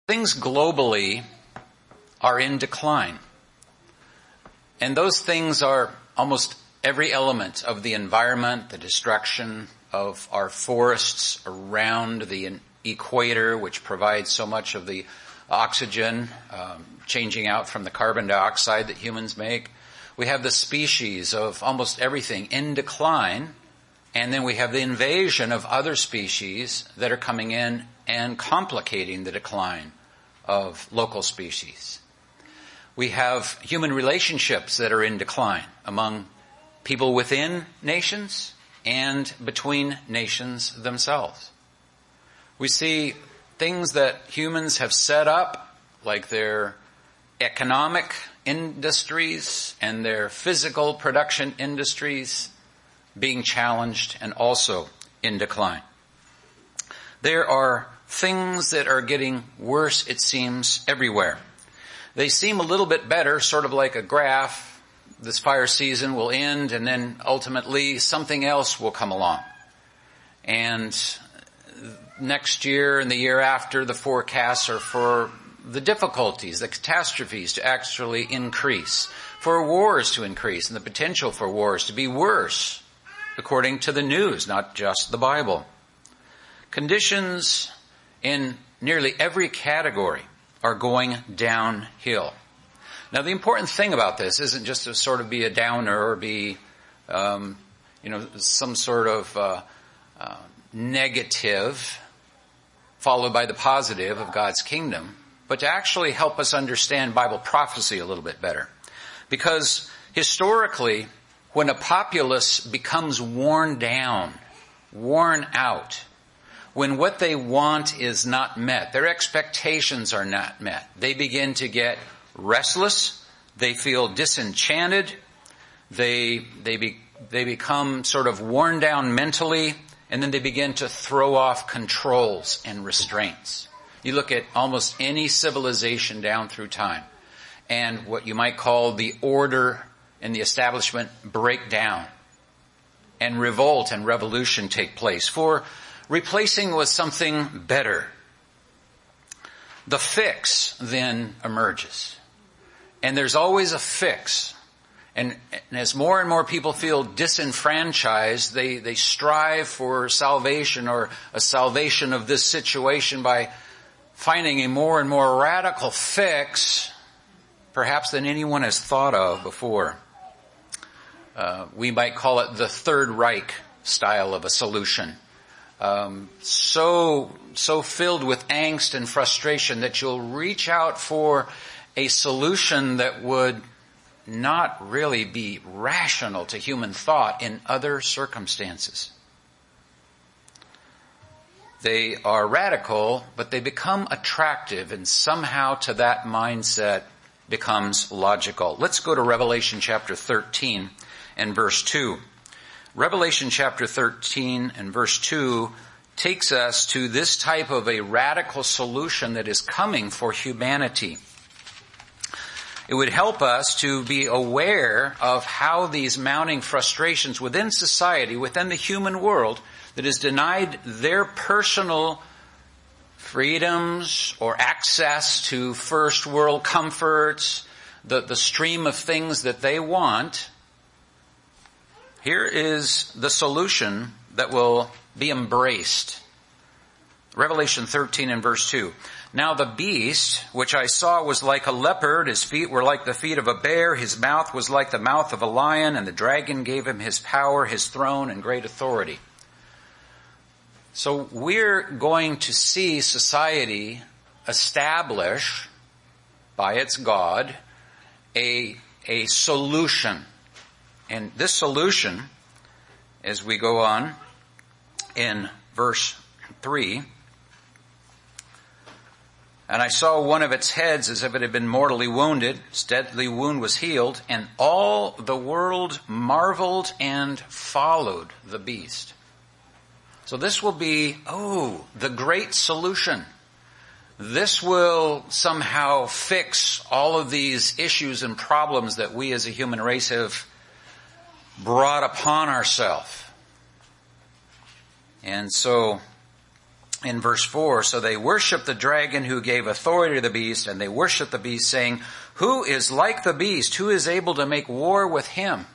Things globally are in decline. And those things are almost every element of the environment, the destruction of our forests around the equator, which provides so much of the oxygen, changing out from the carbon dioxide that humans make. We have the species of almost everything in decline, and then we have the invasion of other species that are coming in and complicating the decline of local species. We have human relationships that are in decline among people within nations and between nations themselves. We see things that humans have set up, like their economic industries and their physical production industries, being challenged and also in decline. There are things that are getting worse, it seems, everywhere. They seem a little bit better, sort of like a graph. This fire season will end, and then ultimately something else will come along. And next year and the year after, the forecasts are for the difficulties, the catastrophes to actually increase, for wars to increase, and the potential for wars to be worse, according to the news, not just the Bible. Conditions in nearly every category are going downhill. Now, the important thing about this isn't just to sort of be a downer or be, some sort of negative followed by the positive of God's kingdom, but to actually help us understand Bible prophecy a little bit better. Because historically, when a populace becomes worn down, worn out, when what they want is not met, their expectations are not met, they begin to get restless, they feel disenchanted, they become sort of worn down mentally, and then they begin to throw off controls and restraints. You look at almost any civilization down through time, and what you might call the order and the establishment break down, and revolt and revolution take place for replacing with something better. The fix then emerges. And there's always a fix. And as more and more people feel disenfranchised, they strive for salvation or a salvation of this situation by finding a more and more radical fix, perhaps than anyone has thought of before. We might call it the Third Reich style of a solution. So filled with angst and frustration that you'll reach out for a solution that would not really be rational to human thought in other circumstances. They are radical, but they become attractive, and somehow to that mindset becomes logical. Let's go to Revelation chapter 13 and verse 2. Revelation chapter 13 and verse 2 takes us to this type of a radical solution that is coming for humanity. It would help us to be aware of how these mounting frustrations within society, within the human world, that is denied their personal freedoms or access to first world comforts, the stream of things that they want. Here is the solution that will be embraced. Revelation 13 and verse 2. Now the beast, which I saw, was like a leopard. His feet were like the feet of a bear. His mouth was like the mouth of a lion. And the dragon gave him his power, his throne, and great authority. So we're going to see society establish, by its God, a solution. And this solution, as we go on in verse 3, and I saw one of its heads as if it had been mortally wounded. Its deadly wound was healed, and all the world marveled and followed the beast. So this will be, the great solution. This will somehow fix all of these issues and problems that we as a human race have brought upon ourselves. And so in verse 4, so they worship the dragon who gave authority to the beast, and they worship the beast, saying, who is like the beast? Who is able to make war with him?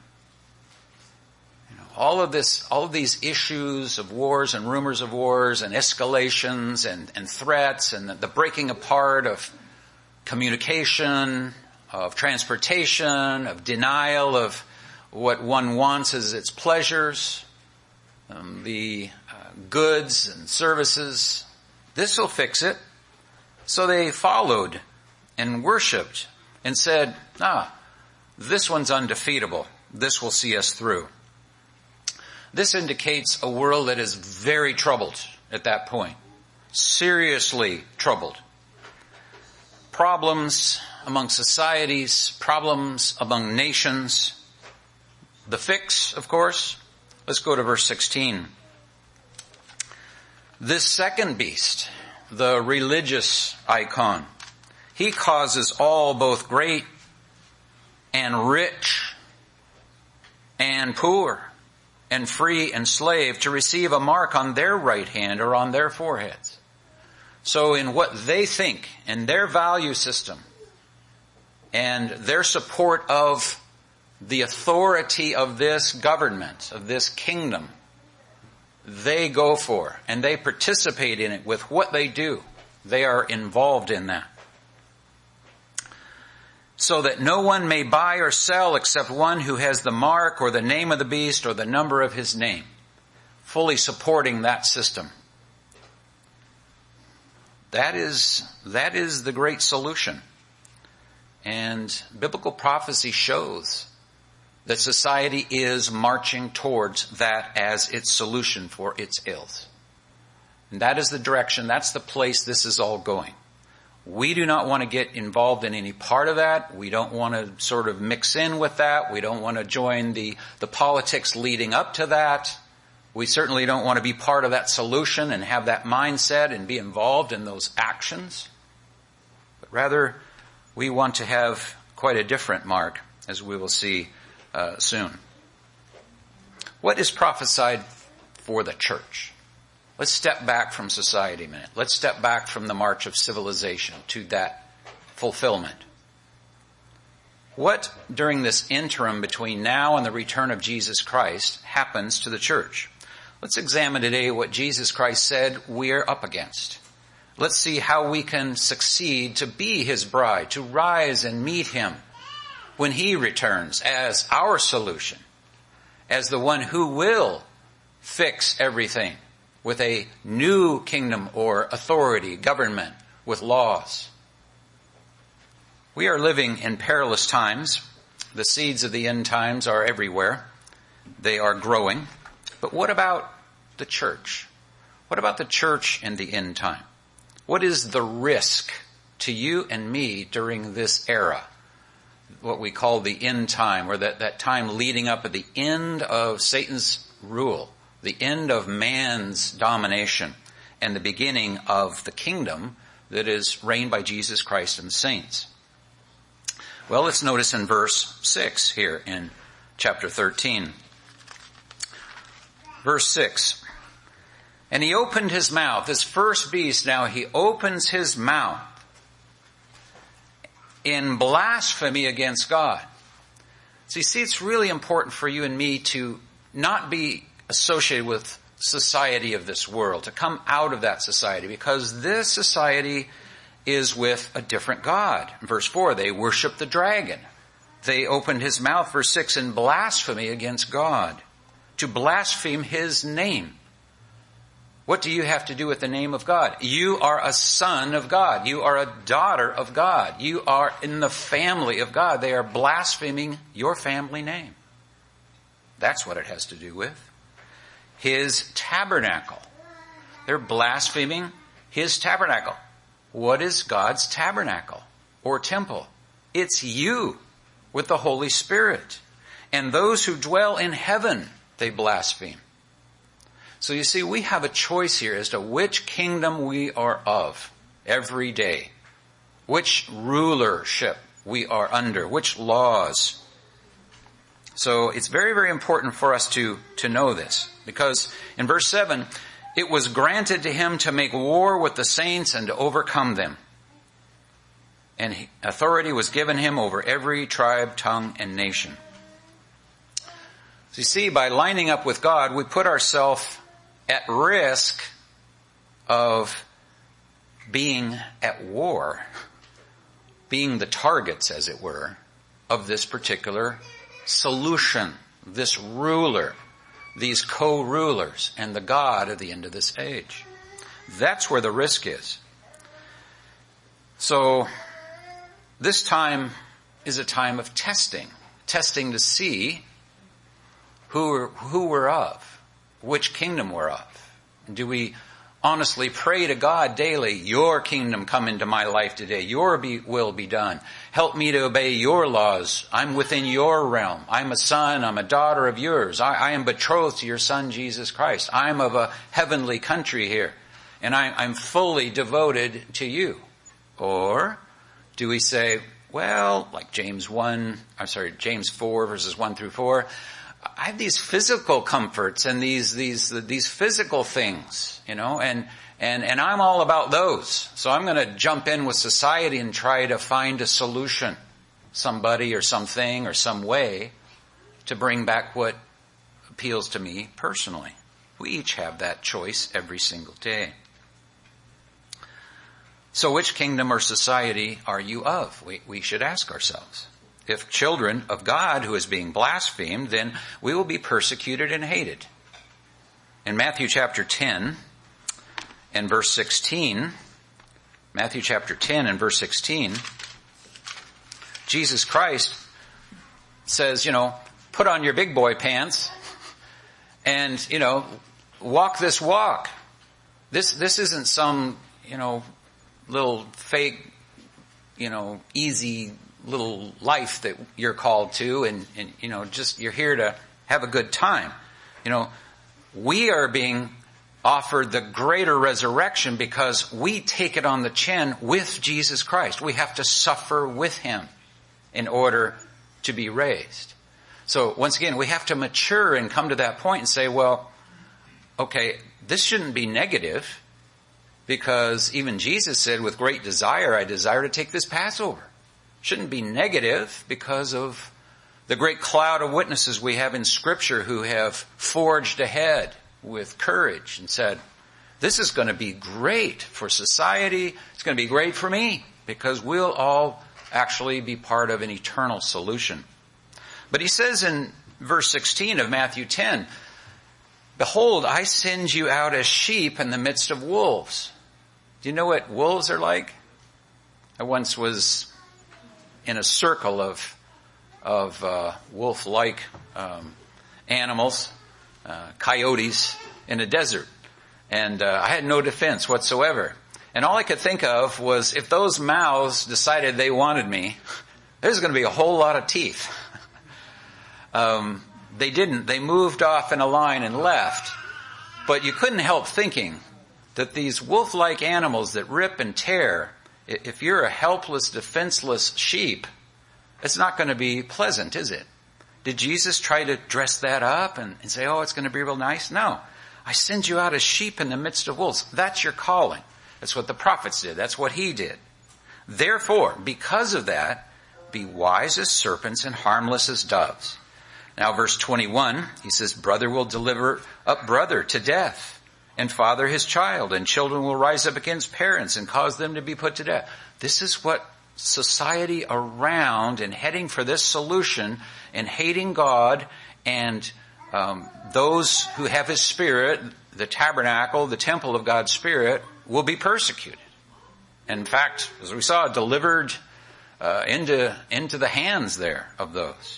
All of these issues of wars and rumors of wars and escalations and threats and the breaking apart of communication, of transportation, of denial of what one wants as its pleasures, the goods and services. This will fix it. So they followed and worshipped and said, this one's undefeatable. This will see us through. This indicates a world that is very troubled at that point. Seriously troubled. Problems among societies, problems among nations. The fix, of course. Let's go to verse 16. This second beast, the religious icon, he causes all, both great and rich and poor and free and slave, to receive a mark on their right hand or on their foreheads. So in what they think and their value system and their support of the authority of this government, of this kingdom, they go for and they participate in it with what they do. They are involved in that. So that no one may buy or sell except one who has the mark or the name of the beast or the number of his name. Fully supporting that system. That is the great solution. And biblical prophecy shows that society is marching towards that as its solution for its ills. And that is the direction, that's the place this is all going. We do not want to get involved in any part of that. We don't want to sort of mix in with that. We don't want to join the politics leading up to that. We certainly don't want to be part of that solution and have that mindset and be involved in those actions. But rather, we want to have quite a different mark, as we will see soon. What is prophesied for the church? Let's step back from society a minute. Let's step back from the march of civilization to that fulfillment. What, during this interim between now and the return of Jesus Christ, happens to the church? Let's examine today what Jesus Christ said we're up against. Let's see how we can succeed to be his bride, to rise and meet him when he returns as our solution, as the one who will fix everything with a new kingdom or authority, government, with laws. We are living in perilous times. The seeds of the end times are everywhere. They are growing. But what about the church? What about the church in the end time? What is the risk to you and me during this era? What we call the end time, or that time leading up at the end of Satan's rule, the end of man's domination, and the beginning of the kingdom that is reigned by Jesus Christ and the saints. Well, let's notice in verse 6 here in chapter 13. Verse 6. And he opened his mouth, this first beast, now he opens his mouth in blasphemy against God. So you see, it's really important for you and me to not be associated with society of this world, to come out of that society, because this society is with a different God. In verse 4, they worship the dragon. They opened his mouth, verse 6, in blasphemy against God, to blaspheme his name. What do you have to do with the name of God? You are a son of God. You are a daughter of God. You are in the family of God. They are blaspheming your family name. That's what it has to do with. His tabernacle. They're blaspheming his tabernacle. What is God's tabernacle or temple? It's you with the Holy Spirit. And those who dwell in heaven, they blaspheme. So you see, we have a choice here as to which kingdom we are of every day. Which rulership we are under, which laws. So it's very, very important for us to know this. Because in verse 7, It was granted to him to make war with the saints and to overcome them. And authority was given him over every tribe, tongue, and nation. So you see, by lining up with God, we put ourselves at risk of being at war, being the targets, as it were, of this particular solution, this ruler, these co-rulers, and the God of the end of this age. That's where the risk is. So, this time is a time of testing to see who we're of, which kingdom we're of. Do we honestly pray to God daily, your kingdom come into my life today, your will be done. Help me to obey your laws. I'm within your realm. I'm a son, I'm a daughter of yours. I am betrothed to your son, Jesus Christ. I'm of a heavenly country here, and I'm fully devoted to you. Or do we say, well, like James 4 verses 1 through 4, I have these physical comforts and these physical things, and I'm all about those. So I'm going to jump in with society and try to find a solution, somebody or something or some way to bring back what appeals to me personally. We each have that choice every single day. So which kingdom or society are you of? We should ask ourselves. If children of God who is being blasphemed, then we will be persecuted and hated. In Matthew chapter 10 and verse 16, Jesus Christ says, put on your big boy pants and, walk this walk. This isn't some, little fake, easy little life that you're called to and just you're here to have a good time. We are being offered the greater resurrection because we take it on the chin with Jesus Christ. We have to suffer with him in order to be raised. So once again, we have to mature and come to that point and say, well, okay, this shouldn't be negative, because even Jesus said, with great desire, I desire to take this Passover. Shouldn't be negative because of the great cloud of witnesses we have in Scripture who have forged ahead with courage and said, this is going to be great for society. It's going to be great for me because we'll all actually be part of an eternal solution. But he says in verse 16 of Matthew 10, behold, I send you out as sheep in the midst of wolves. Do you know what wolves are like? I once was in a circle of wolf-like animals, coyotes in a desert. And I had no defense whatsoever. And all I could think of was, if those mouths decided they wanted me, there's going to be a whole lot of teeth. They didn't. They moved off in a line and left. But you couldn't help thinking that these wolf-like animals that rip and tear, if you're a helpless, defenseless sheep, it's not going to be pleasant, is it? Did Jesus try to dress that up and say, oh, it's going to be real nice? No. I send you out as sheep in the midst of wolves. That's your calling. That's what the prophets did. That's what he did. Therefore, because of that, be wise as serpents and harmless as doves. Now, verse 21, he says, brother will deliver up brother to death, and father his child, and children will rise up against parents and cause them to be put to death. This is what society around and heading for this solution and hating God and those who have his Spirit, the tabernacle, the temple of God's Spirit, will be persecuted. In fact, as we saw, delivered into the hands there of those.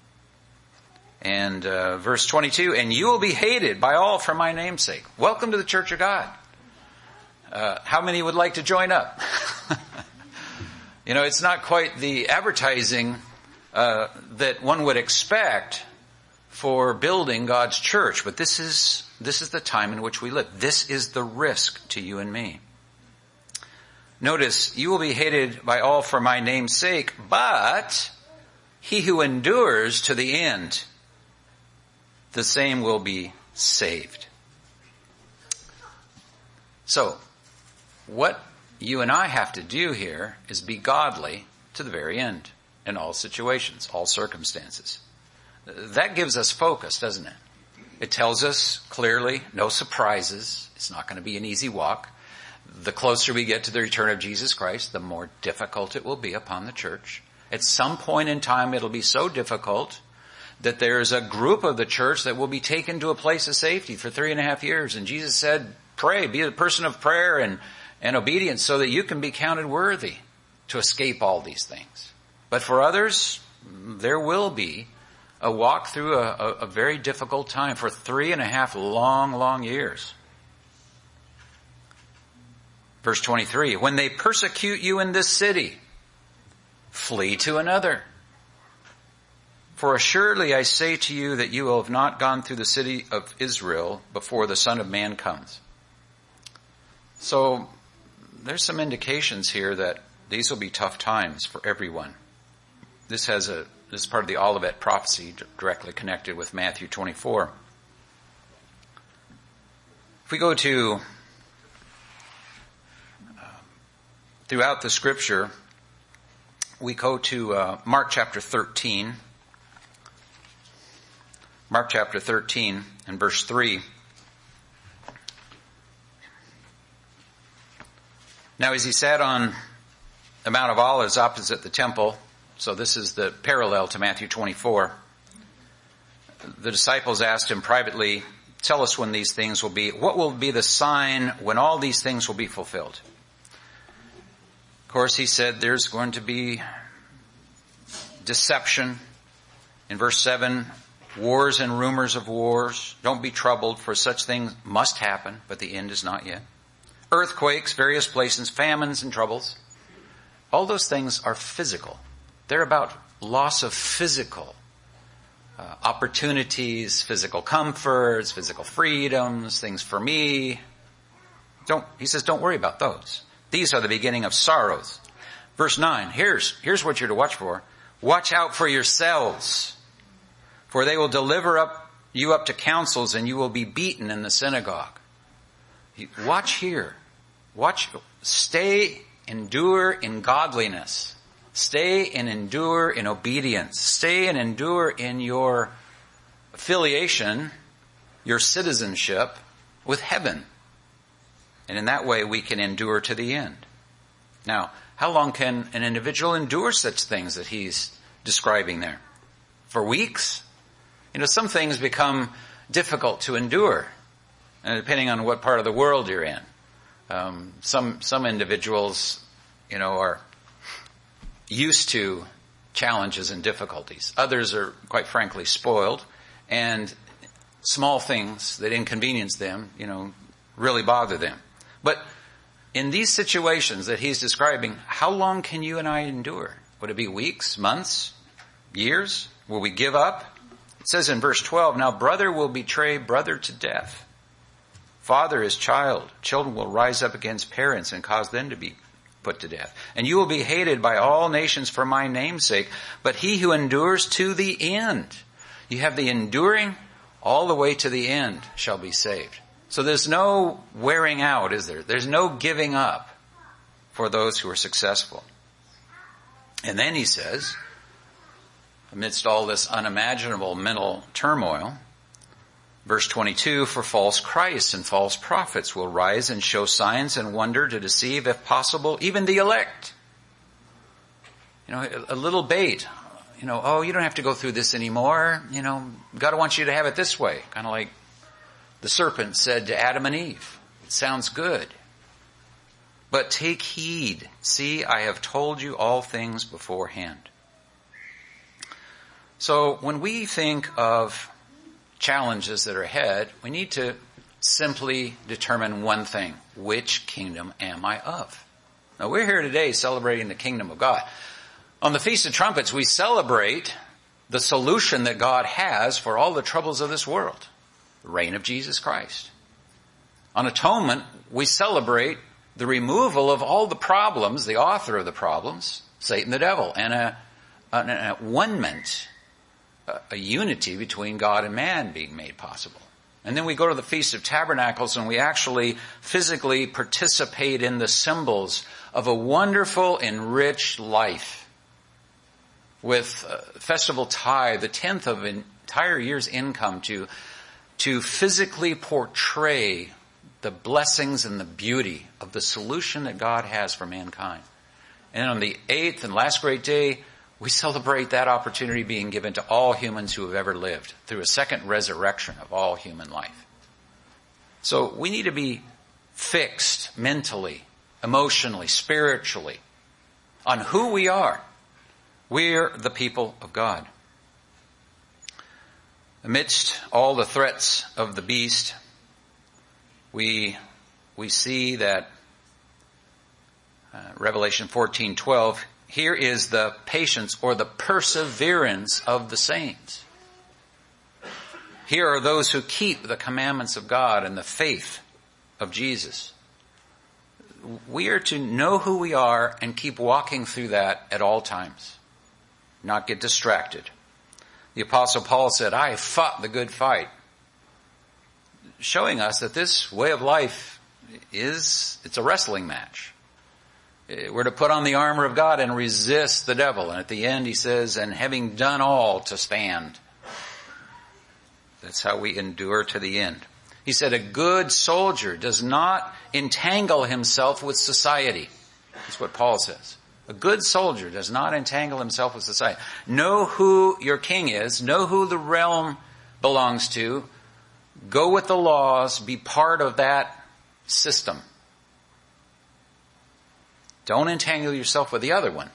And verse 22, and you will be hated by all for my name's sake. Welcome to the Church of God. How many would like to join up? It's not quite the advertising that one would expect for building God's church, but this is the time in which we live. This is the risk to you and me. Notice, you will be hated by all for my name's sake, but he who endures to the end, the same will be saved. So, what you and I have to do here is be godly to the very end in all situations, all circumstances. That gives us focus, doesn't it? It tells us clearly, no surprises. It's not going to be an easy walk. The closer we get to the return of Jesus Christ, the more difficult it will be upon the church. At some point in time, it'll be so difficult that there's a group of the church that will be taken to a place of safety for 3.5 years. And Jesus said, pray, be a person of prayer and obedience so that you can be counted worthy to escape all these things. But for others, there will be a walk through a very difficult time for 3.5 long years. Verse 23, when they persecute you in this city, flee to another. For assuredly I say to you that you will have not gone through the city of Israel before the Son of Man comes. So there's some indications here that these will be tough times for everyone. This is part of the Olivet prophecy directly connected with Matthew 24. If we go to throughout the scripture, we go to Mark chapter 13. Mark chapter 13 and verse 3. Now as he sat on the Mount of Olives opposite the temple, so this is the parallel to Matthew 24, the disciples asked him privately, tell us when these things will be. What will be the sign when all these things will be fulfilled? Of course, he said there's going to be deception. In verse 7, wars and rumors of wars. Don't be troubled, for such things must happen, but the end is not yet. Earthquakes, various places, famines and troubles. All those things are physical. They're about loss of physical opportunities, physical comforts, physical freedoms, things for me. He says, don't worry about those. These are the beginning of sorrows. Verse 9, here's what you're to watch for. Watch out for yourselves, for they will deliver you up to councils, and you will be beaten in the synagogue. Watch here. Endure in godliness. Stay and endure in obedience. Stay and endure in your affiliation, your citizenship with heaven. And in that way we can endure to the end. Now, how long can an individual endure such things that he's describing there? For weeks? Some things become difficult to endure, depending on what part of the world you're in. Some individuals, are used to challenges and difficulties. Others are, quite frankly, spoiled, and small things that inconvenience them, really bother them. But in these situations that he's describing, how long can you and I endure? Would it be weeks, months, years? Will we give up? It says in verse 12, now brother will betray brother to death. Father is child. Children will rise up against parents and cause them to be put to death. And you will be hated by all nations for my name's sake, but he who endures to the end, you have the enduring all the way to the end, shall be saved. So there's no wearing out, is there? There's no giving up for those who are successful. And then he says, amidst all this unimaginable mental turmoil, verse 22, for false Christs and false prophets will rise and show signs and wonder to deceive, if possible, even the elect. A little bait. You don't have to go through this anymore. God wants you to have it this way. Kind of like the serpent said to Adam and Eve. It sounds good. But take heed. See, I have told you all things beforehand. So when we think of challenges that are ahead, we need to simply determine one thing. Which kingdom am I of? Now we're here today celebrating the kingdom of God. On the Feast of Trumpets, we celebrate the solution that God has for all the troubles of this world. The reign of Jesus Christ. On Atonement, we celebrate the removal of all the problems, the author of the problems, Satan the devil, and an one-ment, a unity between God and man being made possible. And then we go to the Feast of Tabernacles and we actually physically participate in the symbols of a wonderful, enriched life. With festival tithe, the 10th of an entire year's income to physically portray the blessings and the beauty of the solution that God has for mankind. And on the 8th and last great day, we celebrate that opportunity being given to all humans who have ever lived through a second resurrection of all human life. So we need to be fixed mentally, emotionally, spiritually on who we are. We're the people of God. Amidst all the threats of the beast, we see that Revelation 14:12, here is the patience or the perseverance of the saints. Here are those who keep the commandments of God and the faith of Jesus. We are to know who we are and keep walking through that at all times, not get distracted. The Apostle Paul said, I fought the good fight, showing us that this way of life it's a wrestling match. We're to put on the armor of God and resist the devil. And at the end he says, and having done all to stand. That's how we endure to the end. He said, a good soldier does not entangle himself with society. That's what Paul says. A good soldier does not entangle himself with society. Know who your king is. Know who the realm belongs to. Go with the laws. Be part of that system. Don't entangle yourself with the other one.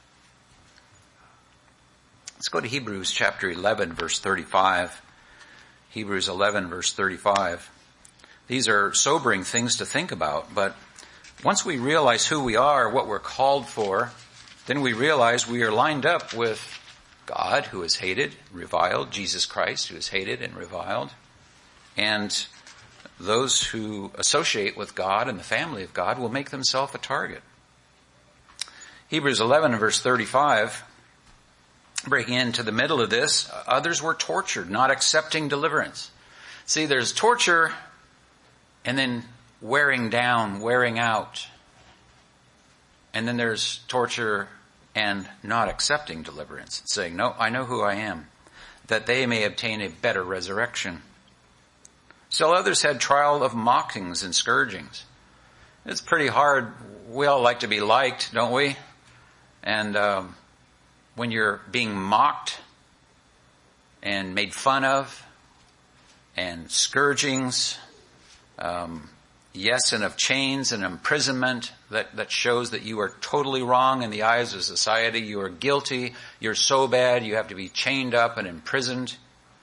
Let's go to Hebrews chapter 11, verse 35. Hebrews 11, verse 35. These are sobering things to think about, but once we realize who we are, what we're called for, then we realize we are lined up with God, who is hated, reviled, Jesus Christ, who is hated and reviled, and those who associate with God and the family of God will make themselves a target. Hebrews 11 and verse 35, breaking into the middle of this, others were tortured, not accepting deliverance. See, there's torture and then wearing down, wearing out. And then there's torture and not accepting deliverance, saying, no, I know who I am, that they may obtain a better resurrection. Still others had trial of mockings and scourgings. It's pretty hard. We all like to be liked, don't we? And when you're being mocked and made fun of and scourgings, yes, and of chains and imprisonment, that shows that you are totally wrong in the eyes of society. You are guilty. You're so bad you have to be chained up and imprisoned.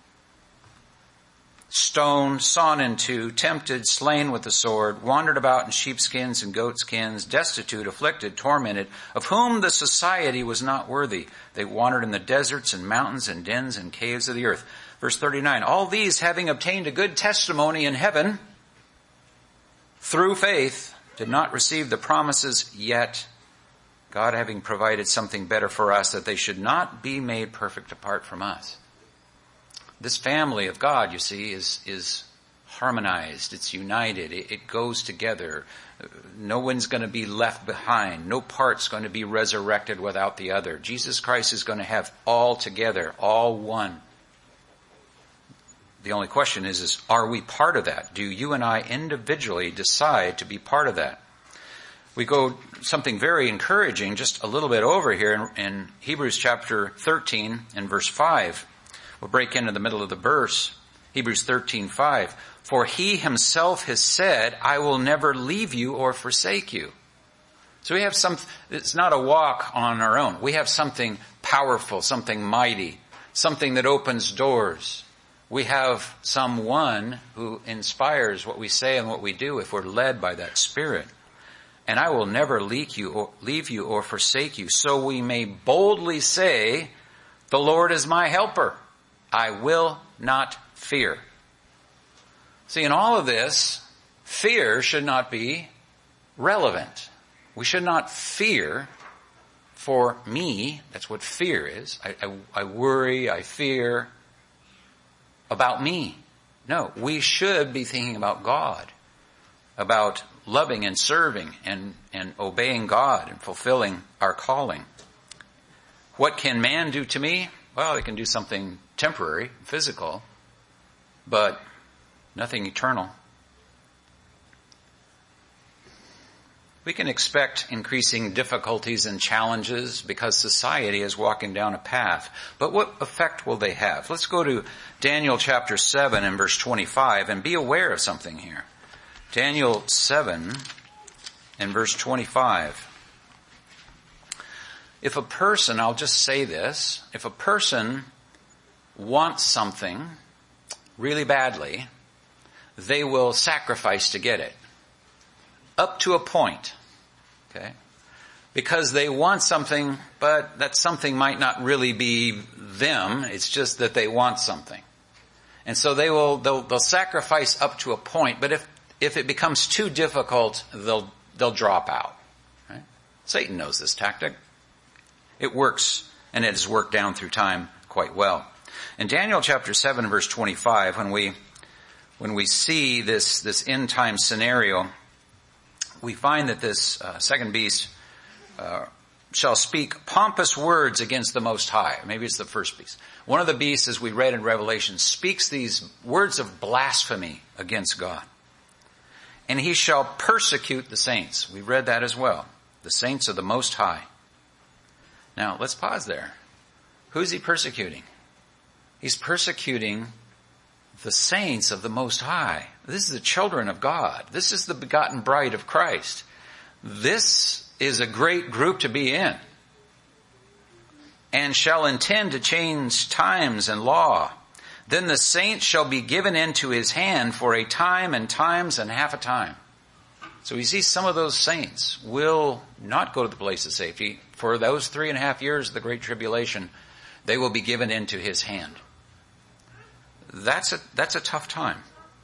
Stoned, sawn in two, tempted, slain with the sword, wandered about in sheepskins and goatskins, destitute, afflicted, tormented, of whom the society was not worthy. They wandered in the deserts and mountains and dens and caves of the earth. Verse 39, all these having obtained a good testimony in heaven, through faith, did not receive the promises yet, God having provided something better for us, that they should not be made perfect apart from us. This family of God, you see, is harmonized. It's united. It goes together. No one's going to be left behind. No part's going to be resurrected without the other. Jesus Christ is going to have all together, all one. The only question is are we part of that? Do you and I individually decide to be part of that? We go something very encouraging just a little bit over here in Hebrews chapter 13 and verse 5. We'll break into the middle of the verse. Hebrews 13:5. For he himself has said, I will never leave you or forsake you. So we have it's not a walk on our own. We have something powerful, something mighty, something that opens doors. We have someone who inspires what we say and what we do if we're led by that Spirit. And I will never leave you or forsake you. So we may boldly say, the Lord is my helper. I will not fear. See, in all of this, fear should not be relevant. We should not fear for me. That's what fear is. I worry, I fear about me. No, we should be thinking about God, about loving and serving and obeying God and fulfilling our calling. What can man do to me? Well, it can do something temporary, physical, but nothing eternal. We can expect increasing difficulties and challenges because society is walking down a path. But what effect will they have? Let's go to Daniel chapter 7 and verse 25 and be aware of something here. Daniel 7 and verse 25. If a person, I'll just say this, if a person wants something really badly, they will sacrifice to get it. Up to a point. Okay? Because they want something, but that something might not really be them. It's just that they want something. And so they'll sacrifice up to a point, but if it becomes too difficult, they'll drop out. Right? Satan knows this tactic. It works, and it has worked down through time quite well. In Daniel chapter 7 verse 25, when we see this end time scenario, we find that this second beast shall speak pompous words against the Most High. Maybe it's the first beast. One of the beasts, as we read in Revelation, speaks these words of blasphemy against God. And he shall persecute the saints. We read that as well. The saints of the Most High. Now, let's pause there. Who's he persecuting? He's persecuting the saints of the Most High. This is the children of God. This is the begotten bride of Christ. This is a great group to be in. And shall intend to change times and law. Then the saints shall be given into his hand for a time and times and half a time. So we see some of those saints will not go to the place of safety. For those 3.5 years of the Great Tribulation, they will be given into his hand. That's a tough time.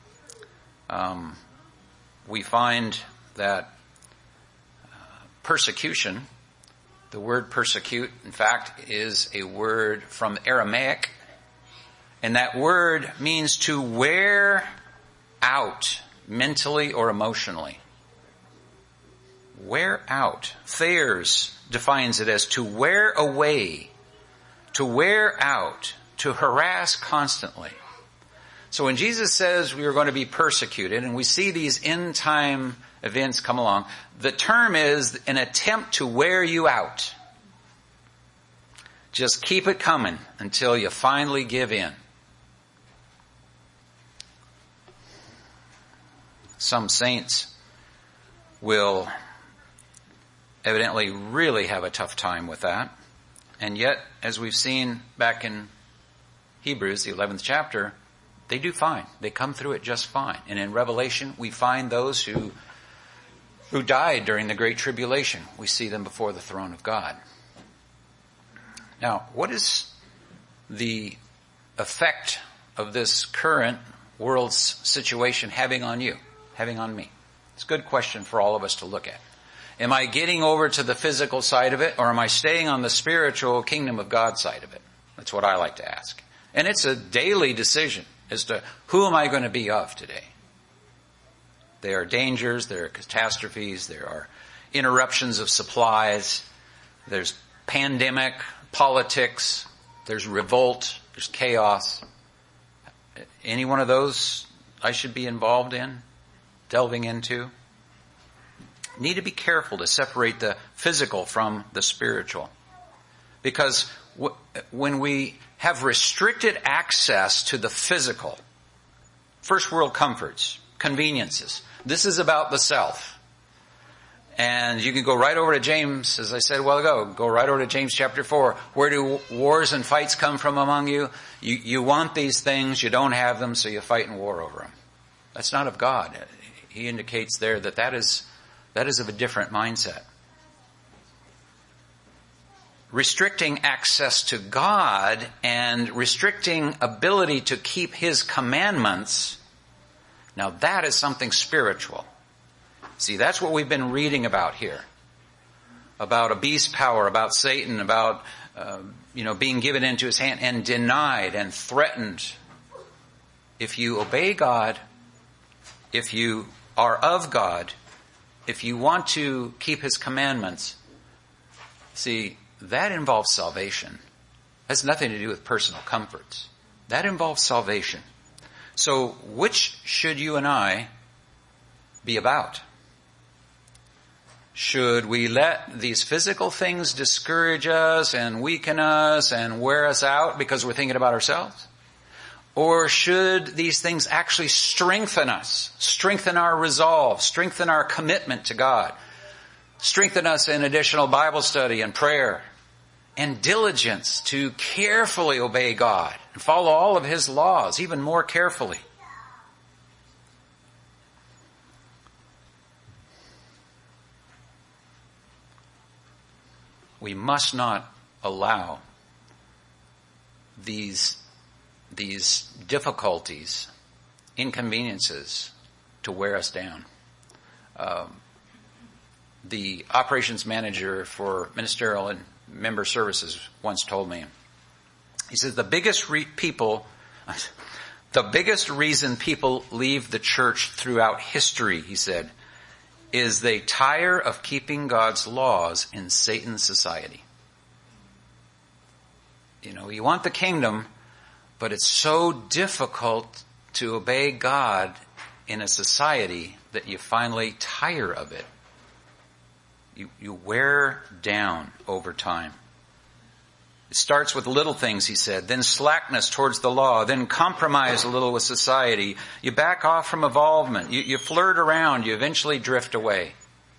We find that persecution, the word persecute, in fact, is a word from Aramaic. And that word means to wear out mentally or emotionally. Wear out. Thayers defines it as to wear away, to wear out, to harass constantly. So when Jesus says we are going to be persecuted, and we see these end time events come along, the term is an attempt to wear you out. Just keep it coming until you finally give in. Some saints will evidently really have a tough time with that. And yet, as we've seen back in Hebrews, the 11th chapter, they do fine. They come through it just fine. And in Revelation, we find those who died during the Great Tribulation. We see them before the throne of God. Now, what is the effect of this current world's situation having on you, having on me? It's a good question for all of us to look at. Am I getting over to the physical side of it, or am I staying on the spiritual kingdom of God side of it? That's what I like to ask. And it's a daily decision as to who am I going to be of today. There are dangers, there are catastrophes, there are interruptions of supplies, there's pandemic, politics, there's revolt, there's chaos. Any one of those I should be involved in, delving into? Need to be careful to separate the physical from the spiritual. Because when we have restricted access to the physical, first world comforts, conveniences, this is about the self. And you can go right over to James, as I said a while ago, go right over to James chapter 4. Where do wars and fights come from among you? You want these things, you don't have them, so you fight and war over them. That's not of God. He indicates there that is of a different mindset. Restricting access to God and restricting ability to keep His commandments, now that is something spiritual. See, that's what we've been reading about here. About a beast power, about Satan, about being given into his hand and denied and threatened. if you obey God, if you are of God, if you want to keep His commandments, see, that involves salvation. It has nothing to do with personal comforts. That involves salvation. So which should you and I be about? Should we let these physical things discourage us and weaken us and wear us out because we're thinking about ourselves? Or should these things actually strengthen us, strengthen our resolve, strengthen our commitment to God, strengthen us in additional Bible study and prayer, and diligence to carefully obey God and follow all of His laws even more carefully? We must not allow these difficulties, inconveniences to wear us down. The operations manager for ministerial and member services once told me, he says, the biggest reason people leave the church throughout history, he said, is they tire of keeping God's laws in Satan's society. You know, you want the kingdom, but it's so difficult to obey God in a society that you finally tire of it. You wear down over time. It starts with little things, he said, then slackness towards the law, then compromise a little with society. You back off from involvement. You flirt around. You eventually drift away.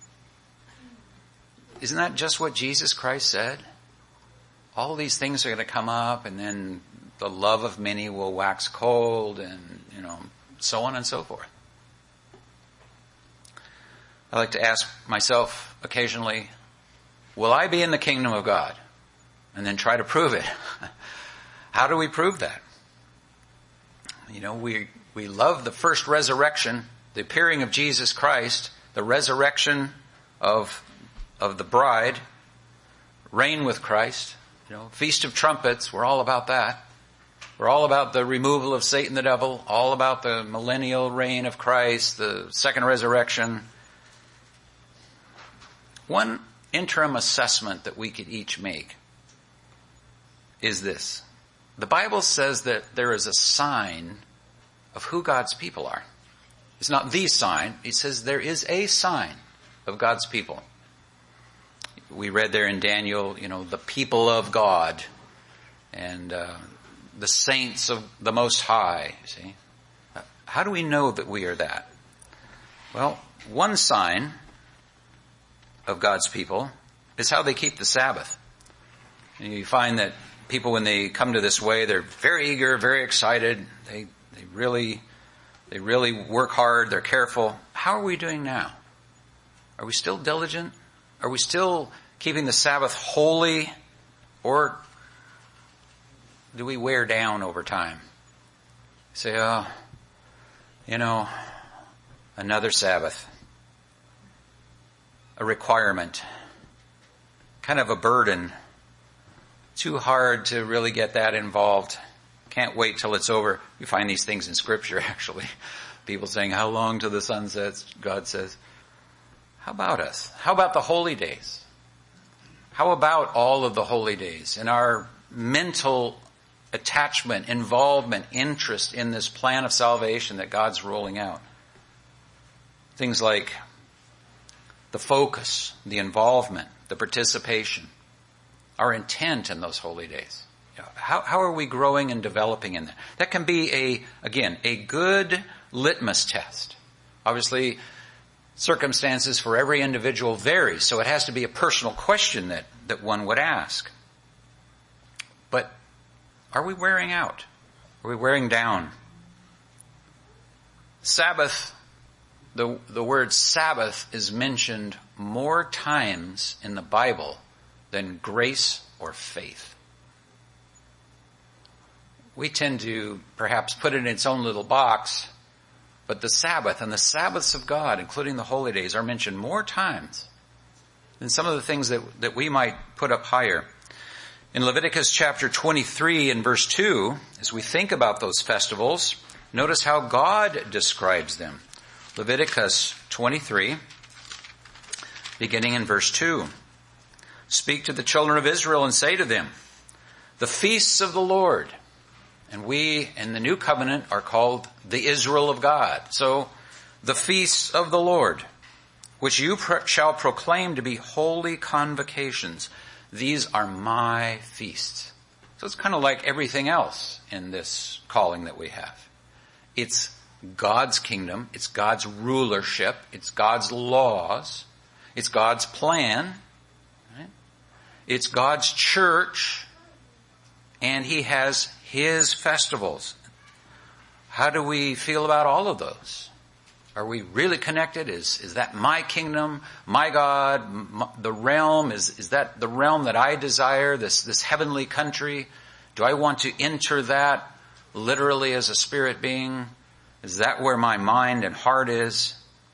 Isn't that just what Jesus Christ said? All these things are going to come up, and then the love of many will wax cold, and, so on and so forth. I like to ask myself occasionally, will I be in the kingdom of God? And then try to prove it. How do we prove that? We love the first resurrection, the appearing of Jesus Christ, the resurrection of the bride, reign with Christ, Feast of Trumpets, we're all about that. We're all about the removal of Satan the devil, all about the millennial reign of Christ, the second resurrection. One interim assessment that we could each make is this. The Bible says that there is a sign of who God's people are. It's not the sign. It says there is a sign of God's people. We read there in Daniel, the people of God and the saints of the Most High. See? How do we know that we are that? Well, one sign of God's people is how they keep the Sabbath. And you find that people, when they come to this way, they're very eager, very excited. They really work hard. They're careful. How are we doing now? Are we still diligent? Are we still keeping the Sabbath holy? Or do we wear down over time? Say, another Sabbath. A requirement. Kind of a burden. Too hard to really get that involved. Can't wait till it's over. We find these things in Scripture, actually. People saying, how long till the sun sets? God says, how about us? How about the holy days? How about all of the holy days and our mental attachment, involvement, interest in this plan of salvation that God's rolling out? Things like the focus, the involvement, the participation, our intent in those holy days. How are we growing and developing in that? That can be a good litmus test. Obviously, circumstances for every individual vary, so it has to be a personal question that one would ask. But are we wearing out? Are we wearing down? Sabbath, the word Sabbath is mentioned more times in the Bible than grace or faith. We tend to perhaps put it in its own little box, but the Sabbath and the Sabbaths of God, including the holy days, are mentioned more times than some of the things that we might put up higher. In Leviticus chapter 23 and verse 2, as we think about those festivals, Notice how God describes them. Leviticus 23, beginning in verse 2. Speak to the children of Israel and say to them, the feasts of the Lord. And we in the new covenant are called the Israel of God. So the feasts of the Lord, which you shall proclaim to be holy convocations. These are my feasts. So it's kind of like everything else in this calling that we have. It's God's kingdom. It's God's rulership. It's God's laws. It's God's plan. Right? It's God's church. And He has His festivals. How do we feel about all of those? Are we really connected? Is that my kingdom, my God, the realm? Is that the realm that I desire, this heavenly country? Do I want to enter that literally as a spirit being? Is that where my mind and heart is?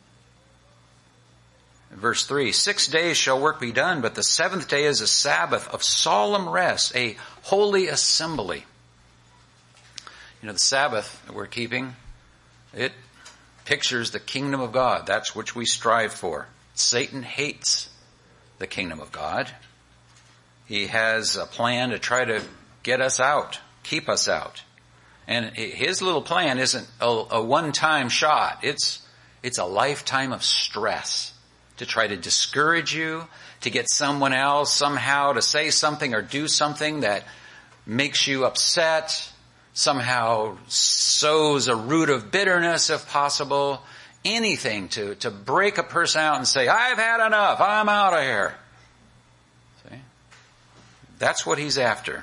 Verse 3, 6 days shall work be done, but the seventh day is a Sabbath of solemn rest, a holy assembly. You know, the Sabbath that we're keeping, it pictures the kingdom of God. That's which we strive for. Satan hates the kingdom of God. He has a plan to try to get us out, keep us out. And his little plan isn't a one-time shot. It's a lifetime of stress to try to discourage you, to get someone else somehow to say something or do something that makes you upset, somehow sows a root of bitterness if possible, anything to break a person out and say, I've had enough, I'm out of here. See? That's what he's after.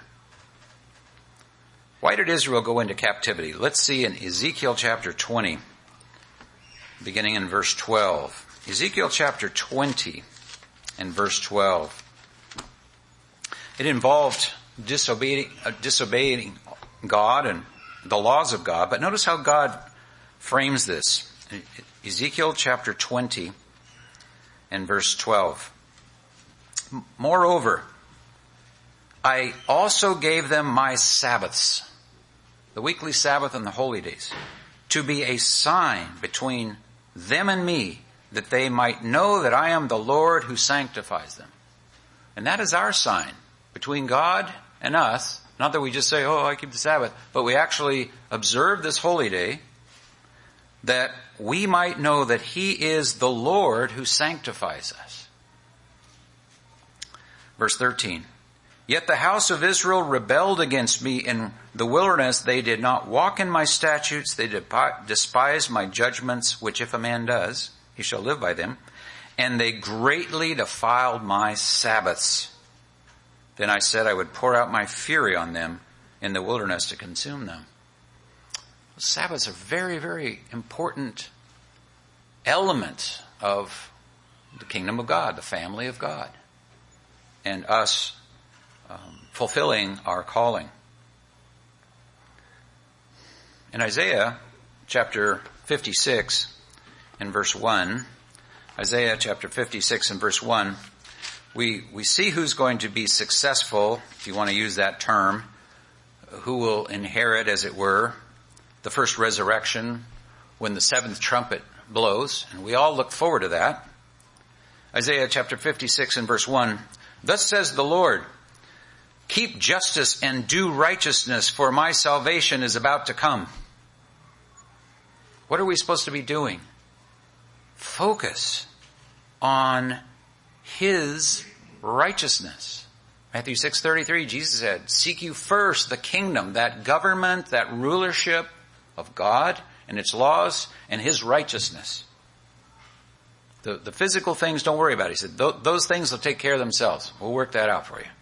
Why did Israel go into captivity? Let's see in Ezekiel chapter 20, beginning in verse 12. Ezekiel chapter 20 and verse 12. It involved disobeying God and the laws of God. But notice how God frames this. Ezekiel chapter 20 and verse 12. Moreover, I also gave them my Sabbaths, the weekly Sabbath and the holy days, to be a sign between them and me, that they might know that I am the Lord who sanctifies them. And that is our sign between God and us. Not that we just say, I keep the Sabbath, but we actually observe this holy day, that we might know that He is the Lord who sanctifies us. Verse 13. Yet the house of Israel rebelled against me in the wilderness. They did not walk in my statutes. They despised my judgments, which if a man does, he shall live by them. And they greatly defiled my Sabbaths. Then I said I would pour out my fury on them in the wilderness to consume them. Sabbaths are very, very important element of the kingdom of God, the family of God, and us fulfilling our calling. In Isaiah chapter 56 and verse 1, Isaiah chapter 56 and verse 1, we see who's going to be successful, if you want to use that term, who will inherit, as it were, the first resurrection when the seventh trumpet blows. And we all look forward to that. Isaiah chapter 56 and verse 1, Thus says the Lord, keep justice and do righteousness, for my salvation is about to come. What are we supposed to be doing? Focus on His righteousness. Matthew 6:33, Jesus said, seek you first the kingdom, that government, that rulership of God and its laws and His righteousness. The physical things, don't worry about it. He said, those things will take care of themselves. We'll work that out for you.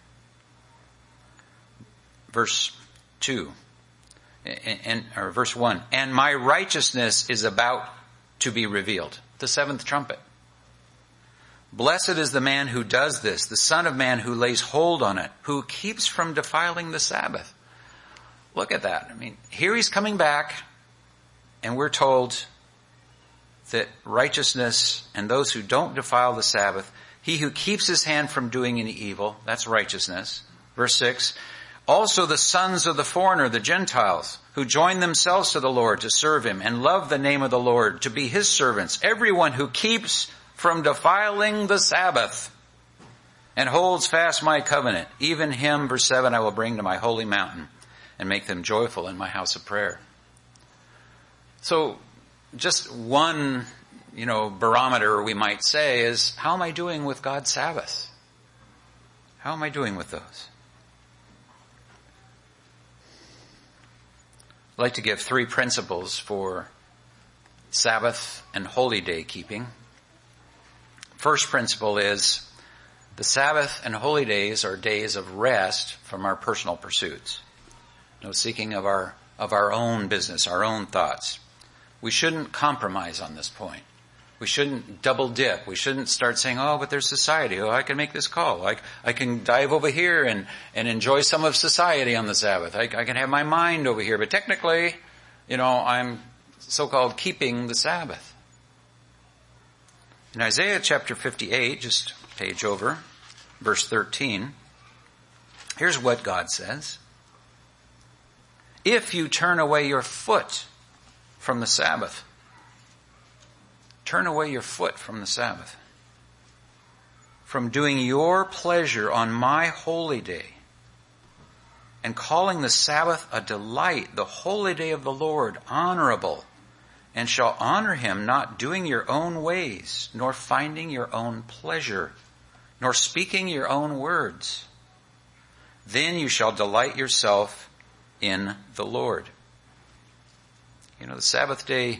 Verse 2, or verse 1, and my righteousness is about to be revealed. The seventh trumpet. Blessed is the man who does this, the Son of Man who lays hold on it, who keeps from defiling the Sabbath. Look at that. I mean, here He's coming back, and we're told that righteousness and those who don't defile the Sabbath, he who keeps his hand from doing any evil, that's righteousness. Verse 6, Also the sons of the foreigner, the Gentiles, who join themselves to the Lord to serve him and love the name of the Lord, to be his servants. Everyone who keeps from defiling the Sabbath and holds fast my covenant, even him, verse 7, I will bring to my holy mountain and make them joyful in my house of prayer. So just one, barometer we might say is, how am I doing with God's Sabbath? How am I doing with those? I'd like to give 3 principles for Sabbath and holy day keeping. First principle is the Sabbath and holy days are days of rest from our personal pursuits. No seeking of our own business, our own thoughts. We shouldn't compromise on this point. We shouldn't double dip. We shouldn't start saying, oh, but there's society. Oh, I can make this call. I can dive over here and enjoy some of society on the Sabbath. I can have my mind over here. But technically, I'm so-called keeping the Sabbath. In Isaiah chapter 58, just a page over, verse 13, here's what God says. If you turn away your foot from the Sabbath, turn away your foot from the Sabbath, from doing your pleasure on my holy day, and calling the Sabbath a delight, the holy day of the Lord, honorable, and shall honor him, not doing your own ways, nor finding your own pleasure, nor speaking your own words. Then you shall delight yourself in the Lord. The Sabbath day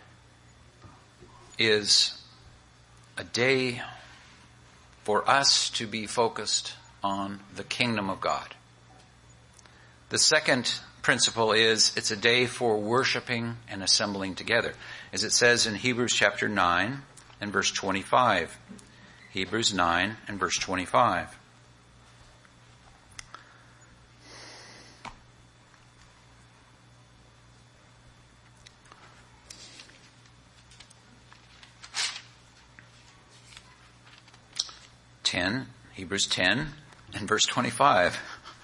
is a day for us to be focused on the kingdom of God. The second principle is it's a day for worshiping and assembling together. As it says in Hebrews chapter 9 and verse 25. Hebrews 9 and verse 25. Hebrews 10 and verse 25.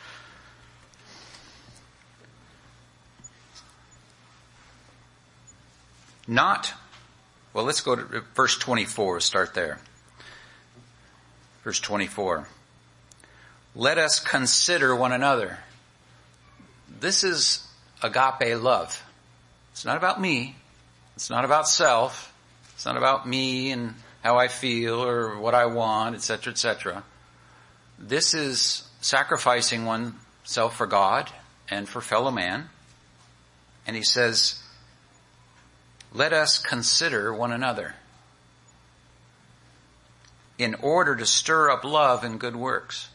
Let's go to verse 24, start there. Verse 24. Let us consider one another. This is agape love. It's not about me. It's not about self. It's not about me and how I feel or what I want, etc., etc. This is sacrificing oneself for God and for fellow man. And he says, let us consider one another in order to stir up love and good works.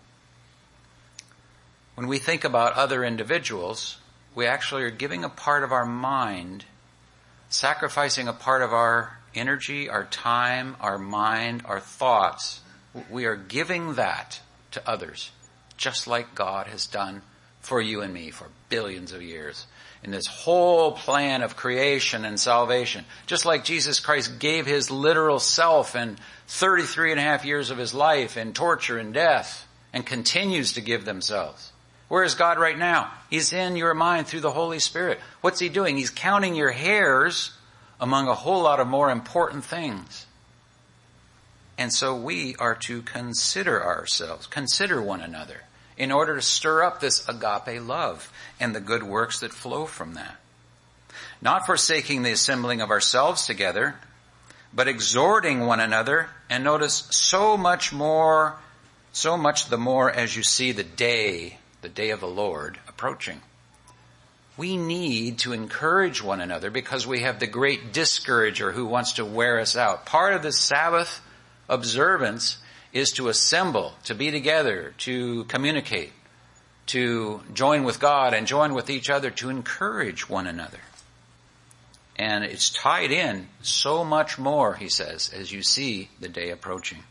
When we think about other individuals, we actually are giving a part of our mind, sacrificing a part of our energy, our time, our mind, our thoughts. We are giving that to others, just like God has done for you and me for billions of years. In this whole plan of creation and salvation, just like Jesus Christ gave his literal self in 33 and a half years of his life in torture and death, and continues to give themselves. Where is God right now? He's in your mind through the Holy Spirit. What's he doing? He's counting your hairs among a whole lot of more important things. And so we are to consider ourselves, consider one another, in order to stir up this agape love and the good works that flow from that. Not forsaking the assembling of ourselves together, but exhorting one another, and notice so much the more as you see the day of the Lord approaching. We need to encourage one another because we have the great discourager who wants to wear us out. Part of the Sabbath observance is to assemble, to be together, to communicate, to join with God and join with each other, to encourage one another. And it's tied in so much more, he says, as you see the day approaching.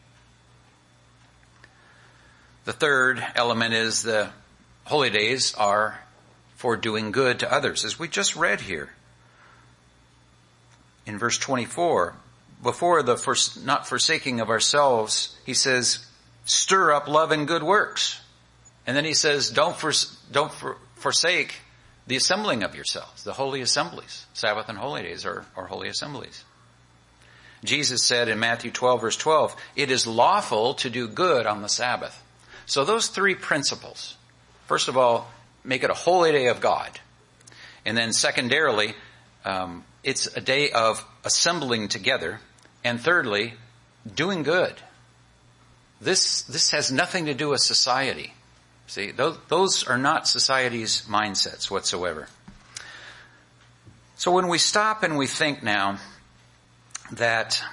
The third element is the holy days are for doing good to others, as we just read here. In verse 24, before the not forsaking of ourselves, he says, stir up love and good works. And then he says, don't forsake the assembling of yourselves, the holy assemblies. Sabbath and holy days are holy assemblies. Jesus said in Matthew 12, verse 12, it is lawful to do good on the Sabbath. So those three principles, first of all, make it a holy day of God. And then secondarily, it's a day of assembling together. And thirdly, doing good. This has nothing to do with society. See, those are not society's mindsets whatsoever. So when we stop and we think now that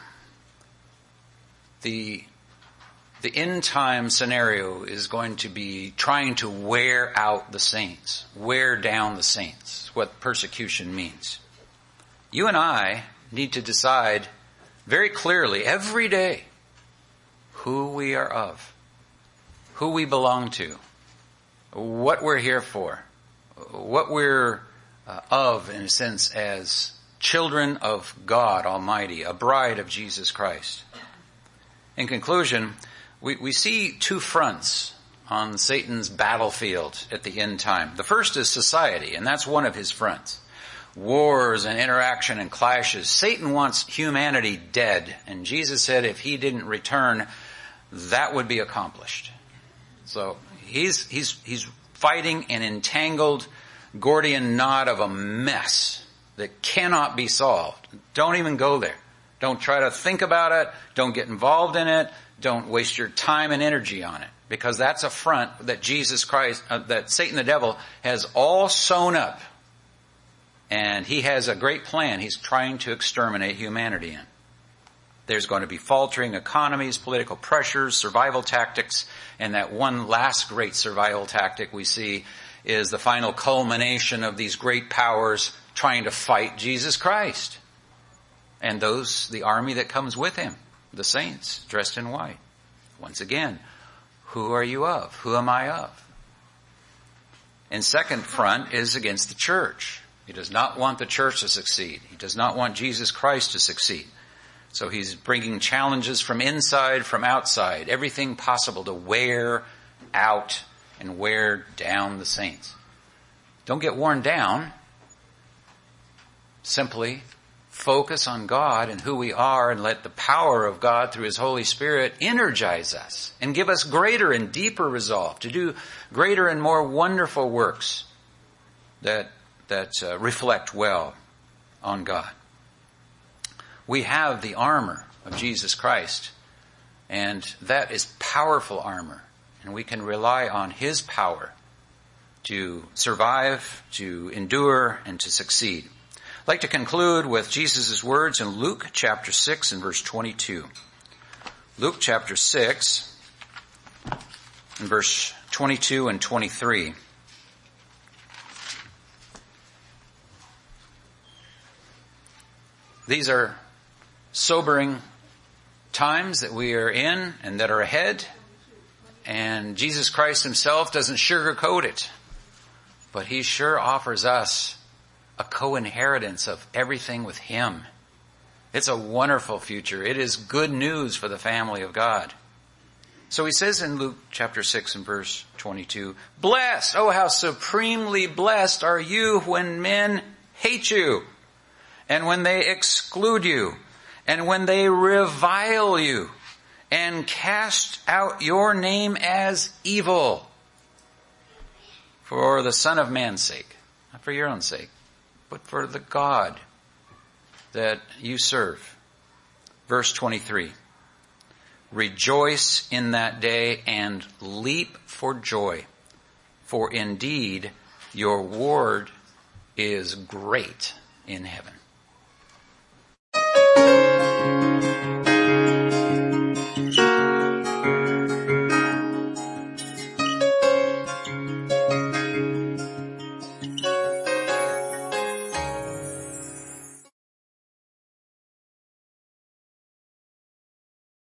the end time scenario is going to be trying to wear out the saints, wear down the saints, what persecution means. You and I need to decide very clearly every day who we are of, who we belong to, what we're here for, what we're of in a sense as children of God Almighty, a bride of Jesus Christ. In conclusion, we see two fronts on Satan's battlefield at the end time. The first is society, and that's one of his fronts. Wars and interaction and clashes. Satan wants humanity dead, and Jesus said if he didn't return, that would be accomplished. So he's fighting an entangled Gordian knot of a mess that cannot be solved. Don't even go there. Don't try to think about it. Don't get involved in it. Don't waste your time and energy on it. Because that's a front that Jesus Christ, that Satan the devil has all sewn up. And he has a great plan he's trying to exterminate humanity in. There's going to be faltering economies, political pressures, survival tactics, and that one last great survival tactic we see is the final culmination of these great powers trying to fight Jesus Christ. And the army that comes with him, the saints dressed in white. Once again, who are you of? Who am I of? And second front is against the church. He does not want the church to succeed. He does not want Jesus Christ to succeed. So he's bringing challenges from inside, from outside, everything possible to wear out and wear down the saints. Don't get worn down. Simply focus on God and who we are and let the power of God through His Holy Spirit energize us and give us greater and deeper resolve to do greater and more wonderful works that reflect well on God. We have the armor of Jesus Christ, and that is powerful armor, and we can rely on His power to survive, to endure, and to succeed. I'd like to conclude with Jesus' words in Luke chapter 6 and verse 22. Luke chapter 6 and verse 22 and 23. These are sobering times that we are in and that are ahead. And Jesus Christ Himself doesn't sugarcoat it. But He sure offers us a co-inheritance of everything with Him. It's a wonderful future. It is good news for the family of God. So He says in Luke chapter 6 and verse 22, blessed, oh how supremely blessed are you when men hate you, and when they exclude you, and when they revile you, and cast out your name as evil for the Son of Man's sake, not for your own sake, but for the God that you serve. Verse 23, rejoice in that day and leap for joy, for indeed your reward is great in heaven.